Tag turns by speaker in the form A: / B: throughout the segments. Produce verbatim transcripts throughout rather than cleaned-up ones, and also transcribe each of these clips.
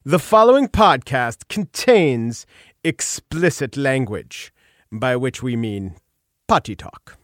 A: The following podcast contains explicit language, by which we mean potty talk.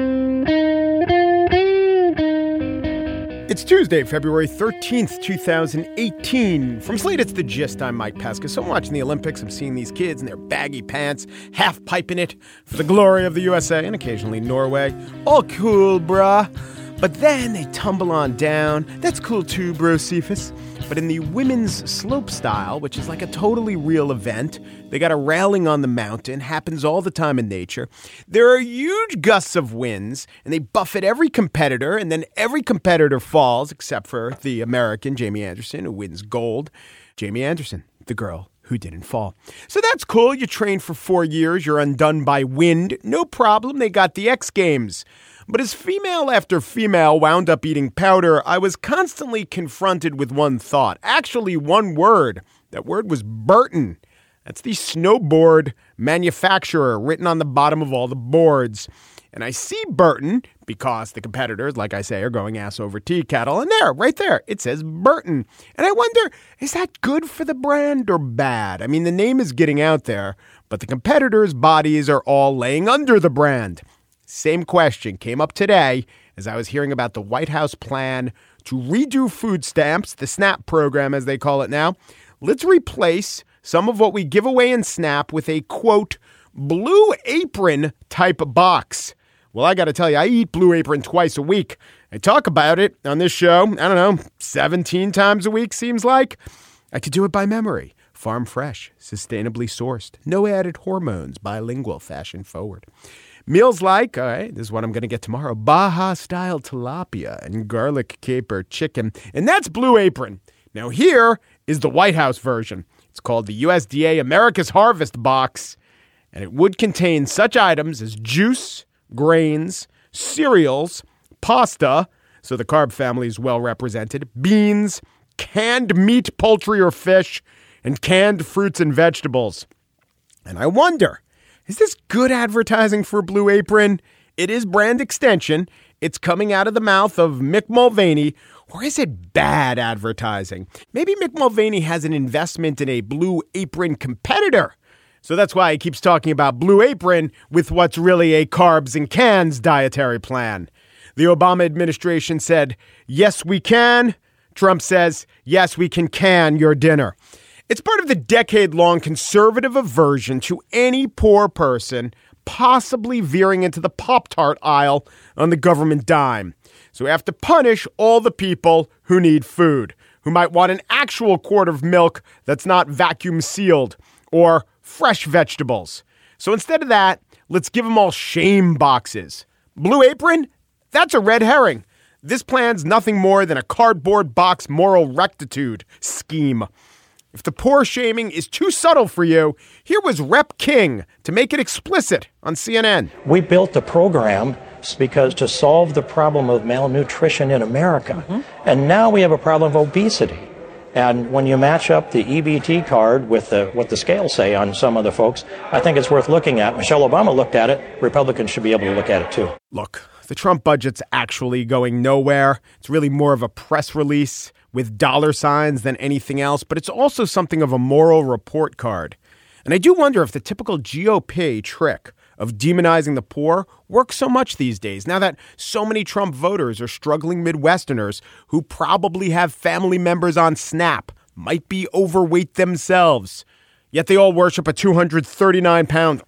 A: It's Tuesday, February thirteenth, twenty eighteen. From Slate, it's The Gist. I'm Mike Pesca. So I'm watching the Olympics. I'm seeing these kids in their baggy pants, half piping it for the glory of the U S A and occasionally Norway. All cool, brah. But then they tumble on down. That's cool too, bro Cephas. But in the women's slope style, which is like a totally real event, they got a railing on the mountain, happens all the time in nature. There are huge gusts of winds, and they buffet every competitor, and then every competitor falls, except for the American, Jamie Anderson, who wins gold. Jamie Anderson, the girl who didn't fall. So that's cool. You train for four years. You're undone by wind. No problem. They got the X Games. But as female after female wound up eating powder, I was constantly confronted with one thought. Actually, one word. That word was Burton. That's the snowboard manufacturer written on the bottom of all the boards. And I see Burton because the competitors, like I say, are going ass over tea kettle. And there, right there, it says Burton. And I wonder, is that good for the brand or bad? I mean, the name is getting out there, but the competitors' bodies are all laying under the brand. Same question came up today as I was hearing about the White House plan to redo food stamps, the SNAP program as they call it now. Let's replace some of what we give away in SNAP with a, quote, Blue Apron type box. Well, I got to tell you, I eat Blue Apron twice a week. I talk about it on this show, I don't know, seventeen times a week seems like. I could do it by memory. Farm fresh, sustainably sourced, no added hormones, bilingual, fashion forward. Meals like, all right, this is what I'm going to get tomorrow, Baja-style tilapia and garlic caper chicken. And that's Blue Apron. Now here is the White House version. It's called the U S D A America's Harvest Box. And it would contain such items as juice, grains, cereals, pasta, so the carb family is well represented, beans, canned meat, poultry, or fish, and canned fruits and vegetables. And I wonder, is this good advertising for Blue Apron? It is brand extension. It's coming out of the mouth of Mick Mulvaney. Or is it bad advertising? Maybe Mick Mulvaney has an investment in a Blue Apron competitor. So that's why he keeps talking about Blue Apron with what's really a carbs and cans dietary plan. The Obama administration said, yes, we can. Trump says, yes, we can can your dinner. It's part of the decade-long conservative aversion to any poor person possibly veering into the Pop-Tart aisle on the government dime. So we have to punish all the people who need food, who might want an actual quart of milk that's not vacuum sealed, or fresh vegetables. So instead of that, let's give them all shame boxes. Blue Apron? That's a red herring. This plan's nothing more than a cardboard box moral rectitude scheme. If the poor shaming is too subtle for you, here was Rep King to make it explicit on C N N.
B: We built the program because to solve the problem of malnutrition in America. Mm-hmm. And now we have a problem of obesity. And when you match up the E B T card with the, what the scales say on some other folks, I think it's worth looking at. Michelle Obama looked at it. Republicans should be able to look at it, too.
A: Look, the Trump budget's actually going nowhere. It's really more of a press release with dollar signs than anything else, but it's also something of a moral report card. And I do wonder if the typical G O P trick of demonizing the poor works so much these days, now that so many Trump voters are struggling Midwesterners who probably have family members on SNAP, might be overweight themselves. Yet they all worship a two hundred thirty-nine pound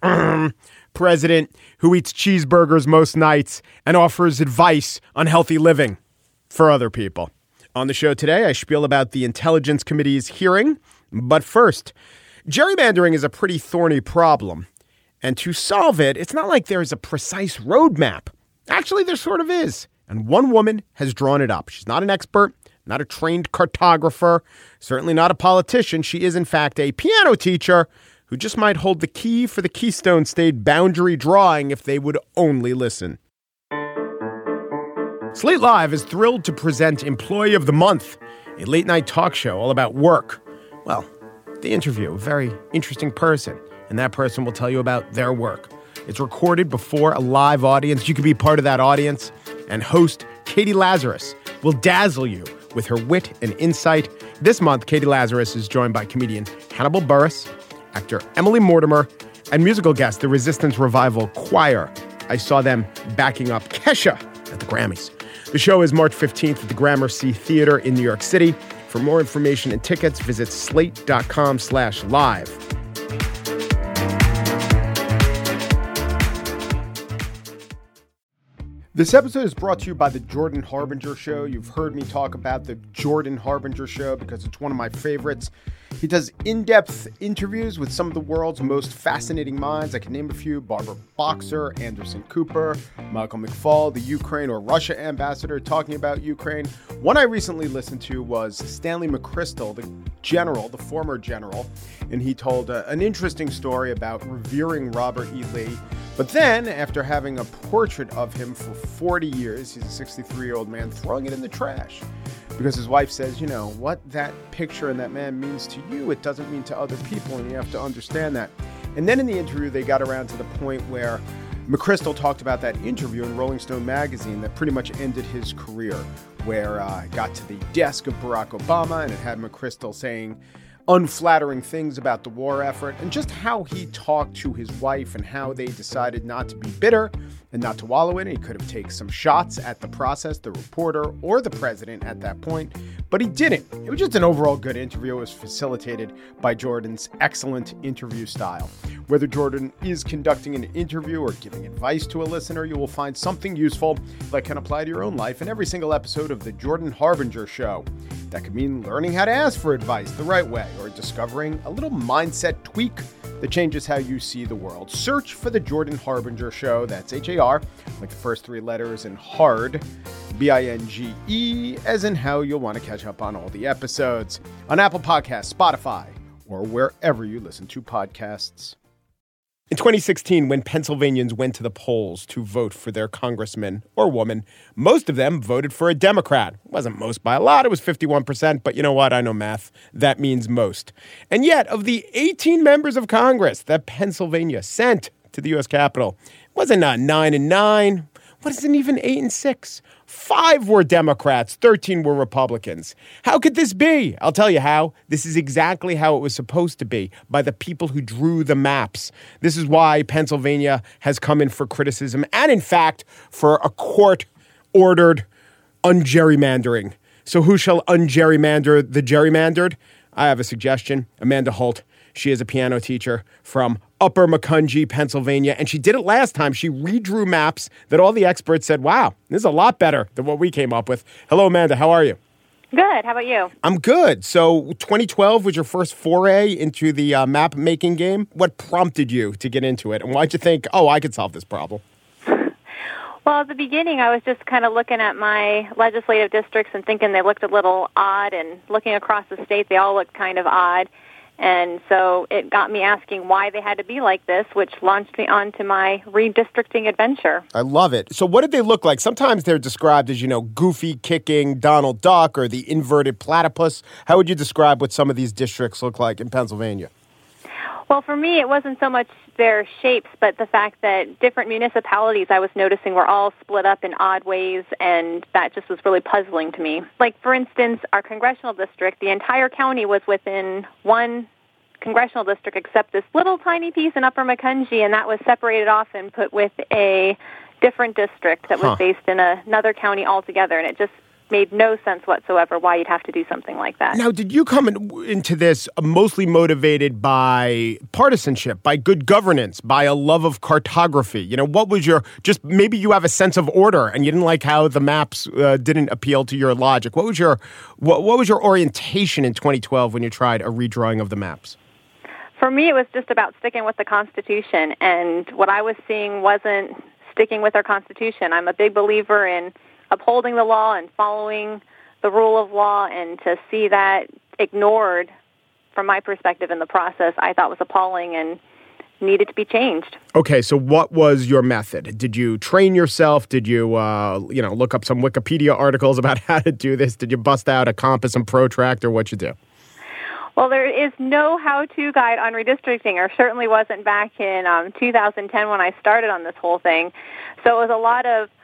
A: president who eats cheeseburgers most nights and offers advice on healthy living for other people. On the show today, I spiel about the Intelligence Committee's hearing. But first, gerrymandering is a pretty thorny problem. And to solve it, it's not like there's a precise roadmap. Actually, there sort of is. And one woman has drawn it up. She's not an expert, not a trained cartographer, certainly not a politician. She is, in fact, a piano teacher who just might hold the key for the Keystone State boundary drawing if they would only listen. Slate Live is thrilled to present Employee of the Month, a late-night talk show all about work. Well, they interview a very interesting person, and that person will tell you about their work. It's recorded before a live audience. You can be part of that audience, and host Katie Lazarus will dazzle you with her wit and insight. This month, Katie Lazarus is joined by comedian Hannibal Buress, actor Emily Mortimer, and musical guest, the Resistance Revival Choir. I saw them backing up Kesha at the Grammys. The show is March fifteenth at the Gramercy Theater in New York City. For more information and tickets, visit slate.com slash live. This episode is brought to you by the Jordan Harbinger Show. You've heard me talk about the Jordan Harbinger Show because it's one of my favorites. He does in-depth interviews with some of the world's most fascinating minds. I can name a few: Barbara Boxer, Anderson Cooper, Michael McFaul, the Ukraine or Russia ambassador talking about Ukraine. One I recently listened to was Stanley McChrystal, the general, the former general, and he told uh, an interesting story about revering Robert E. Lee. But then, after having a portrait of him for forty years, he's a sixty-three-year-old man, throwing it in the trash. Because his wife says, you know, what that picture and that man means to you, it doesn't mean to other people, and you have to understand that. And then in the interview, they got around to the point where McChrystal talked about that interview in Rolling Stone magazine that pretty much ended his career, where uh, it got to the desk of Barack Obama, and it had McChrystal saying unflattering things about the war effort, and just how he talked to his wife and how they decided not to be bitter and not to wallow in it. He could have taken some shots at the process, the reporter, or the president at that point, but he didn't. It was just an overall good interview. It was facilitated by Jordan's excellent interview style. Whether Jordan is conducting an interview or giving advice to a listener, you will find something useful that can apply to your own life in every single episode of The Jordan Harbinger Show. That could mean learning how to ask for advice the right way, or discovering a little mindset tweak that changes how you see the world. Search for The Jordan Harbinger Show. That's H A R, like the first three letters, and hard, B I N G E, as in how you'll want to catch up on all the episodes on Apple Podcasts, Spotify, or wherever you listen to podcasts. In twenty sixteen, when Pennsylvanians went to the polls to vote for their congressman or woman, most of them voted for a Democrat. It wasn't most by a lot, it was fifty-one percent, but you know what? I know math. That means most. And yet, of the eighteen members of Congress that Pennsylvania sent to the U S Capitol, it wasn't uh, nine and nine. What isn't even eight and six? Five were Democrats, thirteen were Republicans. How could this be? I'll tell you how. This is exactly how it was supposed to be, by the people who drew the maps. This is why Pennsylvania has come in for criticism and, in fact, for a court-ordered ungerrymandering. So who shall ungerrymander the gerrymandered? I have a suggestion. Amanda Holt. She is a piano teacher from Upper Macungie, Pennsylvania, and she did it last time. She redrew maps that all the experts said, wow, this is a lot better than what we came up with. Hello, Amanda. How are you?
C: Good. How about you? I'm
A: good. So twenty twelve was your first foray into the uh, map-making game. What prompted you to get into it, and why'd you think, oh, I could solve this problem?
C: Well, at the beginning, I was just kind of looking at my legislative districts and thinking they looked a little odd, and looking across the state, they all looked kind of odd. And so it got me asking why they had to be like this, which launched me onto my redistricting adventure.
A: I love it. So what did they look like? Sometimes they're described as, you know, goofy kicking Donald Duck or the inverted platypus. How would you describe what some of these districts look like in Pennsylvania?
C: Well, for me, it wasn't so much their shapes, but the fact that different municipalities I was noticing were all split up in odd ways, and that just was really puzzling to me. Like, for instance, our congressional district, the entire county was within one congressional district except this little tiny piece in Upper Macungie, and that was separated off and put with a different district that was huh. based in a, another county altogether, and it just made no sense whatsoever why you'd have to do something like that.
A: Now, did you come in, into this mostly motivated by partisanship, by good governance, by a love of cartography? You know, what was your, just maybe you have a sense of order and you didn't like how the maps uh, didn't appeal to your logic. What was your, what, what was your orientation in twenty twelve when you tried a redrawing of the maps?
C: For me, it was just about sticking with the Constitution, and what I was seeing wasn't sticking with our Constitution. I'm a big believer in upholding the law and following the rule of law, and to see that ignored from my perspective in the process, I thought was appalling and needed to be changed.
A: Okay, so what was your method? Did you train yourself? Did you, uh, you know, look up some Wikipedia articles about how to do this? Did you bust out a compass and protractor? What'd you do?
C: Well, there is no how-to guide on redistricting, or certainly wasn't back in um, two thousand ten when I started on this whole thing. So it was a lot of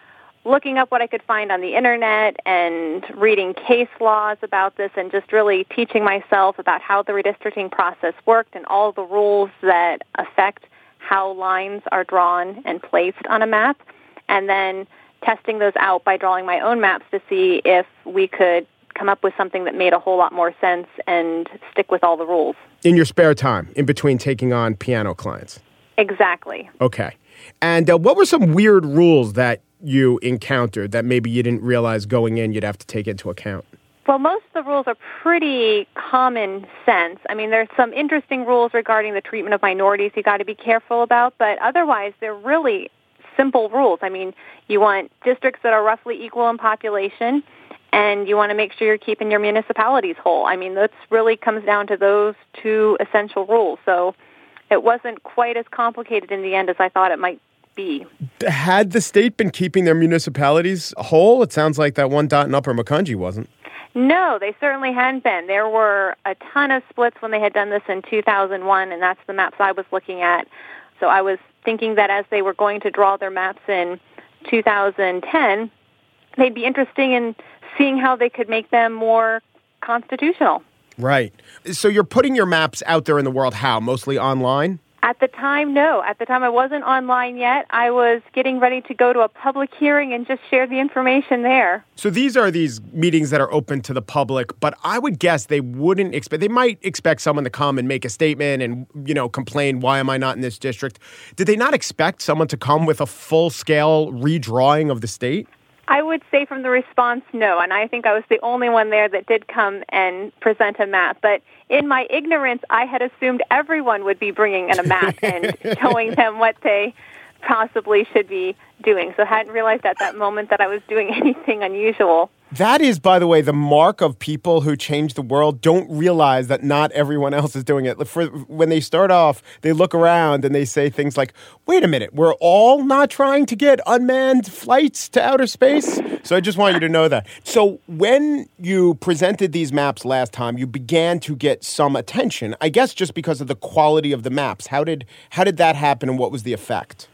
C: looking up what I could find on the internet and reading case laws about this and just really teaching myself about how the redistricting process worked and all the rules that affect how lines are drawn and placed on a map, and then testing those out by drawing my own maps to see if we could come up with something that made a whole lot more sense and stick with all the rules.
A: In your spare time, in between taking on piano clients?
C: Exactly.
A: Okay. And uh, what were some weird rules that you encountered that maybe you didn't realize going in you'd have to take into account?
C: Well, most of the rules are pretty common sense. I mean, there's some interesting rules regarding the treatment of minorities you got to be careful about, but otherwise they're really simple rules. I mean, you want districts that are roughly equal in population, and you want to make sure you're keeping your municipalities whole. I mean, that really comes down to those two essential rules. So it wasn't quite as complicated in the end as I thought it might be.
A: Had the state been keeping their municipalities whole? It sounds like that one dot in Upper Macungie wasn't.
C: No, they certainly hadn't been. There were a ton of splits when they had done this in two thousand one, and that's the maps I was looking at. So I was thinking that as they were going to draw their maps in two thousand ten, they'd be interesting in seeing how they could make them more constitutional.
A: Right. So you're putting your maps out there in the world how? Mostly online?
C: At the time, no. At the time, I wasn't online yet. I was getting ready to go to a public hearing and just share the information there.
A: So these are these meetings that are open to the public, but I would guess they wouldn't expect, they might expect someone to come and make a statement and, you know, complain, why am I not in this district? Did they not expect someone to come with a full-scale redrawing of the state?
C: I would say from the response, no, and I think I was the only one there that did come and present a map. But in my ignorance, I had assumed everyone would be bringing in a map and showing them what they possibly should be doing. So I hadn't realized at that moment that I was doing anything unusual.
A: That is, by the way, the mark of people who change the world don't realize that not everyone else is doing it. For, when they start off, they look around and they say things like, wait a minute, we're all not trying to get unmanned flights to outer space? So I just want you to know that. So when you presented these maps last time, you began to get some attention, I guess just because of the quality of the maps. How did how did that happen and what was the effect?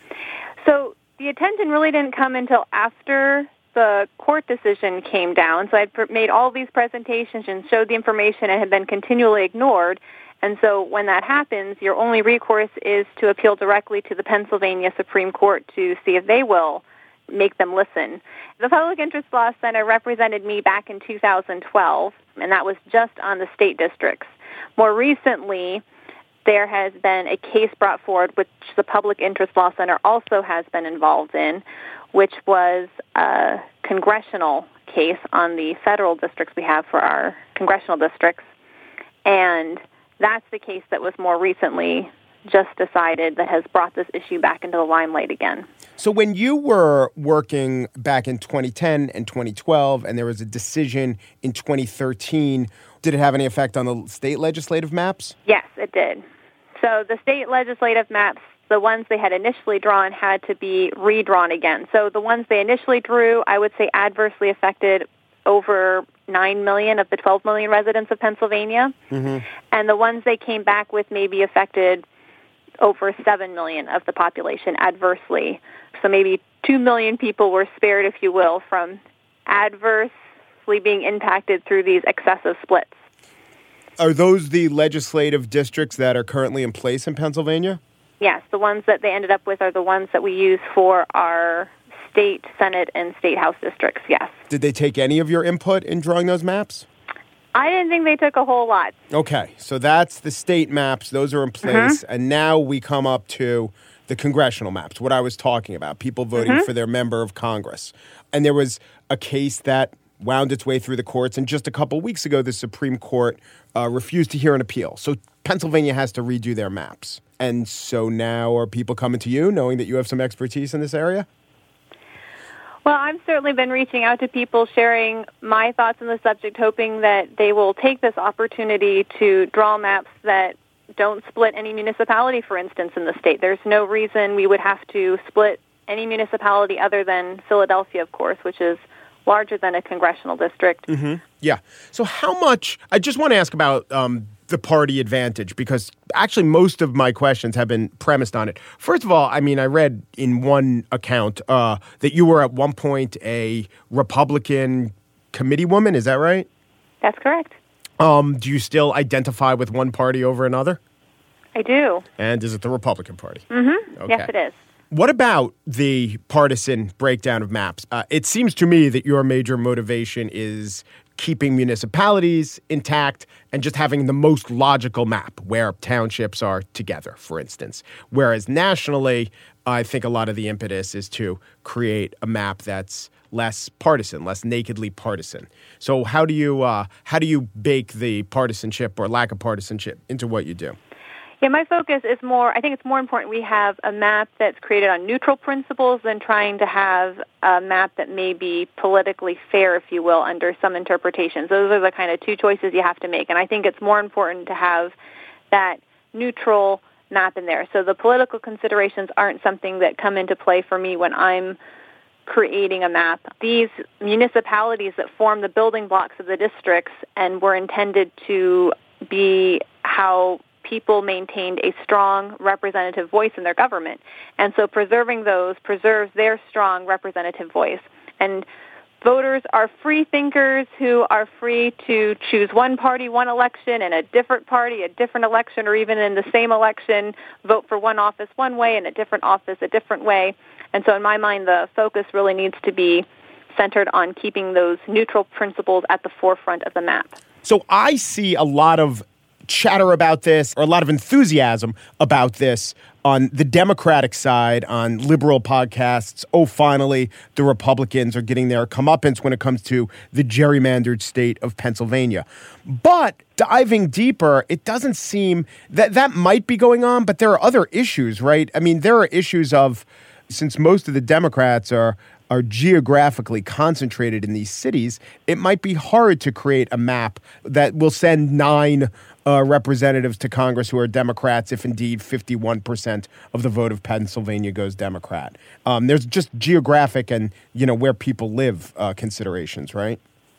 C: So the attention really didn't come until after the court decision came down. So I'd made all these presentations and showed the information and had been continually ignored. And so when that happens, your only recourse is to appeal directly to the Pennsylvania Supreme Court to see if they will make them listen. The Public Interest Law Center represented me back in two thousand twelve, and that was just on the state districts. More recently, there has been a case brought forward, which the Public Interest Law Center also has been involved in, which was a congressional case on the federal districts we have for our congressional districts. And that's the case that was more recently just decided that has brought this issue back into the limelight again.
A: So when you were working back in twenty ten and twenty twelve, and there was a decision in twenty thirteen, did it have any effect on the state legislative maps?
C: Yes, it did. So the state legislative maps, the ones they had initially drawn, had to be redrawn again. So the ones they initially drew, I would say adversely affected over nine million of the twelve million residents of Pennsylvania. Mm-hmm. And the ones they came back with maybe affected over seven million of the population adversely. So maybe two million people were spared, if you will, from adversely being impacted through these excessive splits.
A: Are those the legislative districts that are currently in place in Pennsylvania?
C: Yes, the ones that they ended up with are the ones that we use for our state, Senate, and state house districts, yes.
A: Did they take any of your input in drawing those maps?
C: I didn't think they took a whole lot.
A: Okay, so that's the state maps. Those are in place. Mm-hmm. And now we come up to the congressional maps, what I was talking about, people voting mm-hmm. for their member of Congress. And there was a case that wound its way through the courts. And just a couple weeks ago, the Supreme Court uh, refused to hear an appeal. So Pennsylvania has to redo their maps. And so now are people coming to you knowing that you have some expertise in this area?
C: Well, I've certainly been reaching out to people, sharing my thoughts on the subject, hoping that they will take this opportunity to draw maps that don't split any municipality, for instance, in the state. There's no reason we would have to split any municipality other than Philadelphia, of course, which is larger than a congressional district.
A: Mm-hmm. Yeah. So how much, I just want to ask about um, the party advantage? Because actually most of my questions have been premised on it. First of all, I mean, I read in one account uh, that you were at one point a Republican committee woman. Is that right?
C: That's correct.
A: Um, do you still identify with one party over another?
C: I do.
A: And is it the Republican Party?
C: Mm-hmm.
A: Okay.
C: Yes, it is.
A: What about the partisan breakdown of maps? Uh, it seems to me that your major motivation is keeping municipalities intact and just having the most logical map where townships are together, for instance. Whereas nationally, I think a lot of the impetus is to create a map that's less partisan, less nakedly partisan. So how do you uh, how do you bake the partisanship or lack of partisanship into what you do?
C: Yeah, my focus is more, I think it's more important we have a map that's created on neutral principles than trying to have a map that may be politically fair, if you will, under some interpretations. Those are the kind of two choices you have to make. And I think it's more important to have that neutral map in there. So the political considerations aren't something that come into play for me when I'm creating a map. These municipalities that form the building blocks of the districts and were intended to be how people maintained a strong representative voice in their government. And so preserving those preserves their strong representative voice. And voters are free thinkers who are free to choose one party, one election, and a different party, a different election, or even in the same election, vote for one office one way and a different office a different way. And so in my mind, the focus really needs to be centered on keeping those neutral principles at the forefront of the map.
A: So I see a lot of chatter about this, or a lot of enthusiasm about this on the Democratic side, on liberal podcasts. Oh, finally, the Republicans are getting their comeuppance when it comes to the gerrymandered state of Pennsylvania. But diving deeper, it doesn't seem that that might be going on, but there are other issues, right? I mean, there are issues of, since most of the Democrats are are geographically concentrated in these cities, it might be hard to create a map that will send nine uh, representatives to Congress who are Democrats if indeed fifty-one percent of the vote of Pennsylvania goes Democrat. Um, there's just geographic and, you know, where people live uh, considerations, right?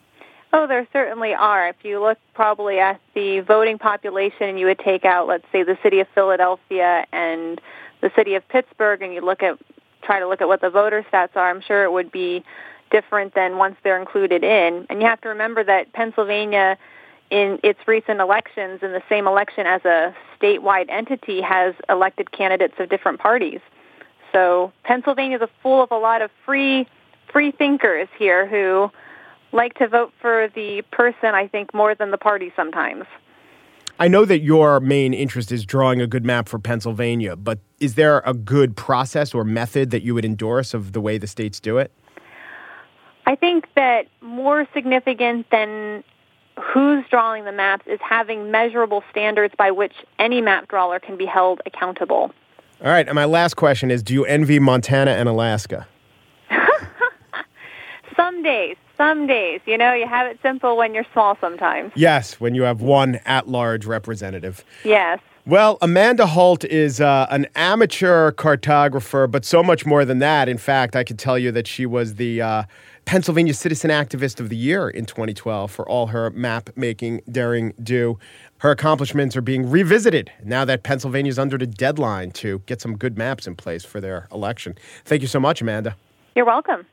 C: Oh, there certainly are. If you look probably at the voting population and you would take out, let's say, the city of Philadelphia and the city of Pittsburgh, and you look at try to look at what the voter stats are, I'm sure it would be different than once they're included in. And you have to remember that Pennsylvania, in its recent elections, in the same election as a statewide entity, has elected candidates of different parties. So Pennsylvania is full of a lot of free free thinkers here who like to vote for the person, I think, more than the party sometimes.
A: I know that your main interest is drawing a good map for Pennsylvania, but is there a good process or method that you would endorse of the way the states do it?
C: I think that more significant than who's drawing the maps is having measurable standards by which any map drawer can be held accountable.
A: All right, and my last question is, do you envy Montana and Alaska?
C: Some days, some days. You know, you have it simple when you're small sometimes.
A: Yes, when you have one at-large representative.
C: Yes.
A: Well, Amanda Holt is uh, an amateur cartographer, but so much more than that. In fact, I can tell you that she was the uh, Pennsylvania Citizen Activist of the Year in twenty twelve for all her map-making daring do. Her accomplishments are being revisited now that Pennsylvania's under the deadline to get some good maps in place for their election. Thank you so much, Amanda.
C: You're welcome.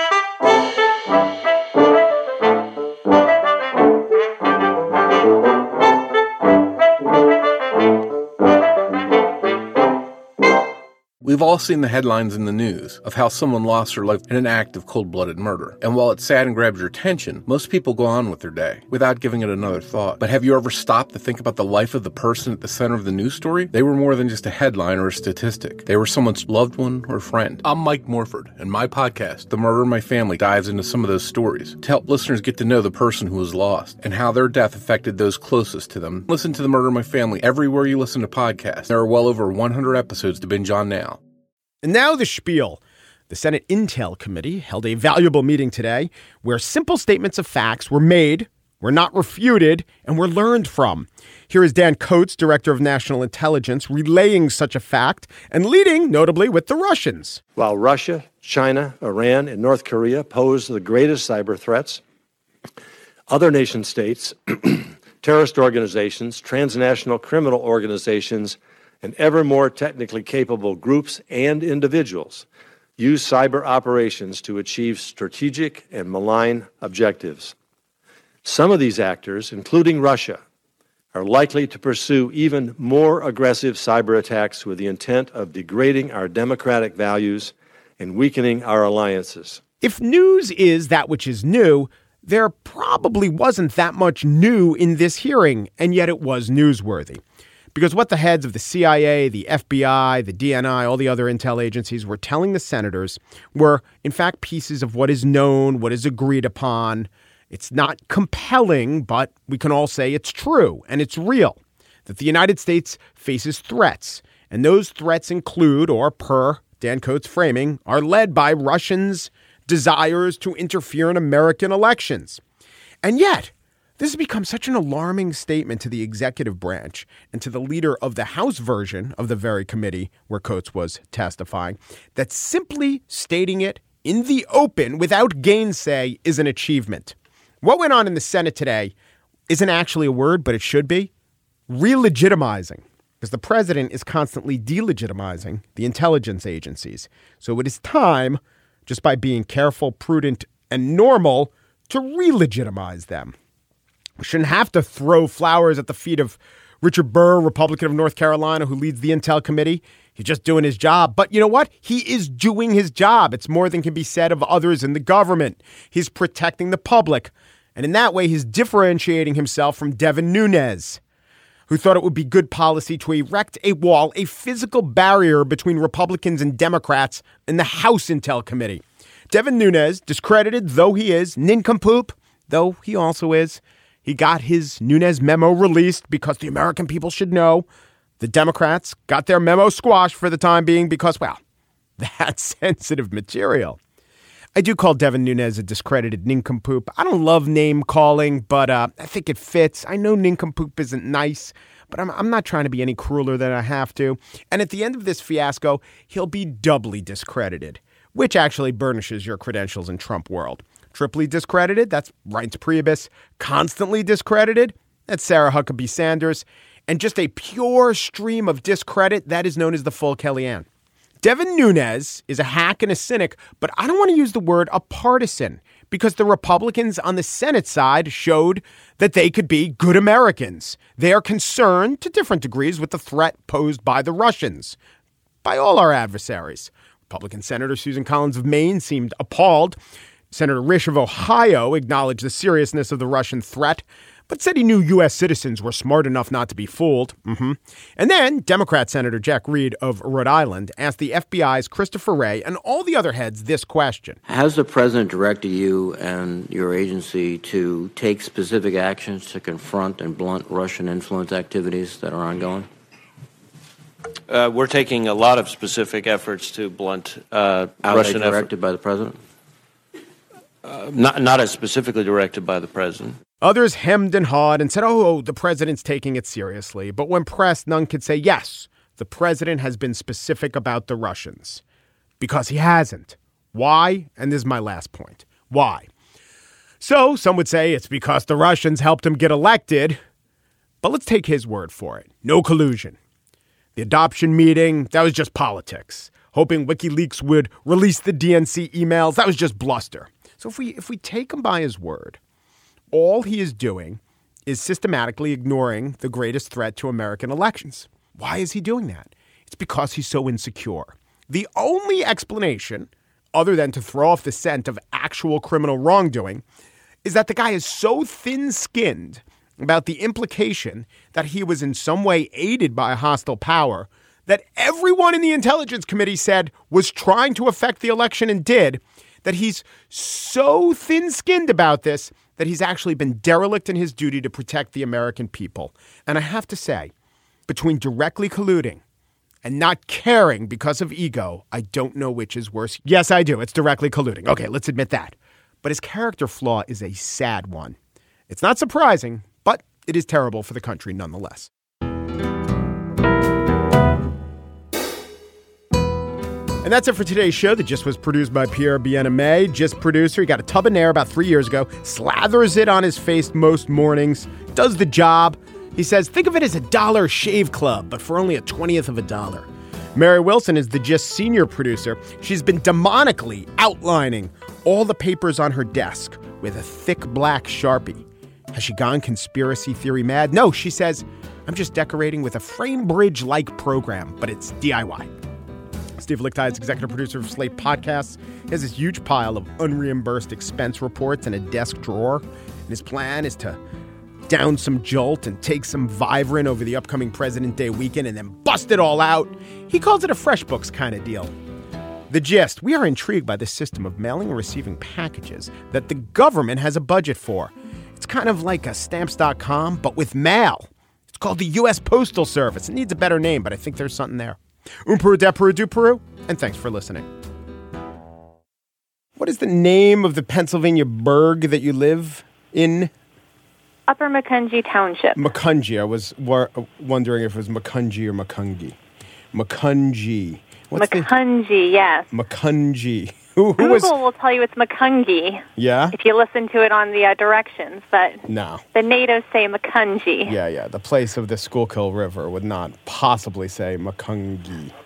D: We've all seen the headlines in the news of how someone lost their life in an act of cold-blooded murder. And while it's sad and grabs your attention, most people go on with their day without giving it another thought. But have you ever stopped to think about the life of the person at the center of the news story? They were more than just a headline or a statistic. They were someone's loved one or friend. I'm Mike Morford, and my podcast, The Murder in My Family, dives into some of those stories to help listeners get to know the person who was lost and how their death affected those closest to them. Listen to The Murder in My Family everywhere you listen to podcasts. There are well over one hundred episodes to binge on now.
A: And now the spiel. The Senate Intel Committee held a valuable meeting today where simple statements of facts were made, were not refuted, and were learned from. Here is Dan Coates, Director of National Intelligence, relaying such a fact and leading, notably, with the Russians.
E: While Russia, China, Iran, and North Korea pose the greatest cyber threats, other nation states terrorist organizations, transnational criminal organizations, and ever more technically capable groups and individuals use cyber operations to achieve strategic and malign objectives. Some of these actors, including Russia, are likely to pursue even more aggressive cyber attacks with the intent of degrading our democratic values and weakening our alliances.
A: If news is that which is new, there probably wasn't that much new in this hearing, and yet it was newsworthy. Because what the heads of the C I A, the F B I, the D N I, all the other intel agencies were telling the senators were, in fact, pieces of what is known, what is agreed upon. It's not compelling, but we can all say it's true and it's real, that the United States faces threats. And those threats include, or per Dan Coats' framing, are led by Russians' desires to interfere in American elections. And yet, this has become such an alarming statement to the executive branch and to the leader of the House version of the very committee where Coats was testifying, that simply stating it in the open without gainsay is an achievement. What went on in the Senate today isn't actually a word, but it should be. Re-legitimizing, because the president is constantly delegitimizing the intelligence agencies. So it is time, just by being careful, prudent, and normal, to re-legitimize them. We shouldn't have to throw flowers at the feet of Richard Burr, Republican of North Carolina, who leads the Intel Committee. He's just doing his job. But you know what? He is doing his job. It's more than can be said of others in the government. He's protecting the public. And in that way, he's differentiating himself from Devin Nunes, who thought it would be good policy to erect a wall, a physical barrier between Republicans and Democrats in the House Intel Committee. Devin Nunes, discredited though he is, nincompoop though he also is, he got his Nunes memo released because the American people should know. The Democrats got their memo squashed for the time being because, well, that's sensitive material. I do call Devin Nunes a discredited nincompoop. I don't love name calling, but uh, I think it fits. I know nincompoop isn't nice, but I'm, I'm not trying to be any crueler than I have to. And at the end of this fiasco, he'll be doubly discredited, which actually burnishes your credentials in Trump world. Triply discredited, that's Reince Priebus. Constantly discredited, that's Sarah Huckabee Sanders. And just a pure stream of discredit, that is known as the full Kellyanne. Devin Nunes is a hack and a cynic, but I don't want to use the word a partisan because the Republicans on the Senate side showed that they could be good Americans. They are concerned to different degrees with the threat posed by the Russians, by all our adversaries. Republican Senator Susan Collins of Maine seemed appalled. Senator Risch of Ohio acknowledged the seriousness of the Russian threat, but said he knew U S citizens were smart enough not to be fooled. Mm-hmm. And then Democrat Senator Jack Reed of Rhode Island asked the F B I's Christopher Wray and all the other heads this question.
F: Has the president directed you and your agency to take specific actions to confront and blunt Russian influence activities that are ongoing?
G: Uh, we're taking a lot of specific efforts to blunt uh,
F: Are
G: Russian
F: they directed
G: effort.
F: by the president?
G: Uh, not, not as specifically directed by the president.
A: Others hemmed and hawed and said, oh, the president's taking it seriously. But when pressed, none could say, yes, the president has been specific about the Russians. Because he hasn't. Why? And this is my last point. Why? So some would say it's because the Russians helped him get elected. But let's take his word for it. No collusion. The adoption meeting, that was just politics. Hoping WikiLeaks would release the D N C emails, that was just bluster. So if we if we take him by his word, all he is doing is systematically ignoring the greatest threat to American elections. Why is he doing that? It's because he's so insecure. The only explanation, other than to throw off the scent of actual criminal wrongdoing, is that the guy is so thin-skinned about the implication that he was in some way aided by a hostile power that everyone in the Intelligence Committee said was trying to affect the election and did, that he's so thin-skinned about this that he's actually been derelict in his duty to protect the American people. And I have to say, between directly colluding and not caring because of ego, I don't know which is worse. Yes, I do. It's directly colluding. Okay, let's admit that. But his character flaw is a sad one. It's not surprising, but it is terrible for the country nonetheless. And that's it for today's show. The Gist was produced by Pierre Bien-Aimé, Gist producer. He got a tub of Nair about three years ago, slathers it on his face most mornings, does the job. He says, think of it as a dollar shave club, but for only a twentieth of a dollar. Mary Wilson is the Gist senior producer. She's been demonically outlining all the papers on her desk with a thick black Sharpie. Has she gone conspiracy theory mad? No, she says, I'm just decorating with a Framebridge-like program, but it's D I Y. Steve Lickteig is executive producer of Slate Podcasts. He has this huge pile of unreimbursed expense reports in a desk drawer. And his plan is to down some Jolt and take some Vivarin over the upcoming President Day weekend and then bust it all out. He calls it a FreshBooks kind of deal. The Gist, we are intrigued by this system of mailing and receiving packages that the government has a budget for. It's kind of like a stamps dot com, but with mail. It's called the U S Postal Service. It needs a better name, but I think there's something there. Un Peru, de Peru, du Peru, and thanks for listening. What is the name of the Pennsylvania burg that you live in?
C: Upper Macungie Township.
A: Macungie. I was war- wondering if it was Macungie or Macungie. Macungie. What's
C: Macungie,
A: the-
C: yes.
A: Macungie. Who, who
C: Google
A: was...
C: will tell you it's Macungie.
A: Yeah?
C: If you listen to it on the uh, directions, but
A: no.
C: The natives say Macungie.
A: Yeah, yeah. The place of the Schuylkill River would not possibly say Macungie.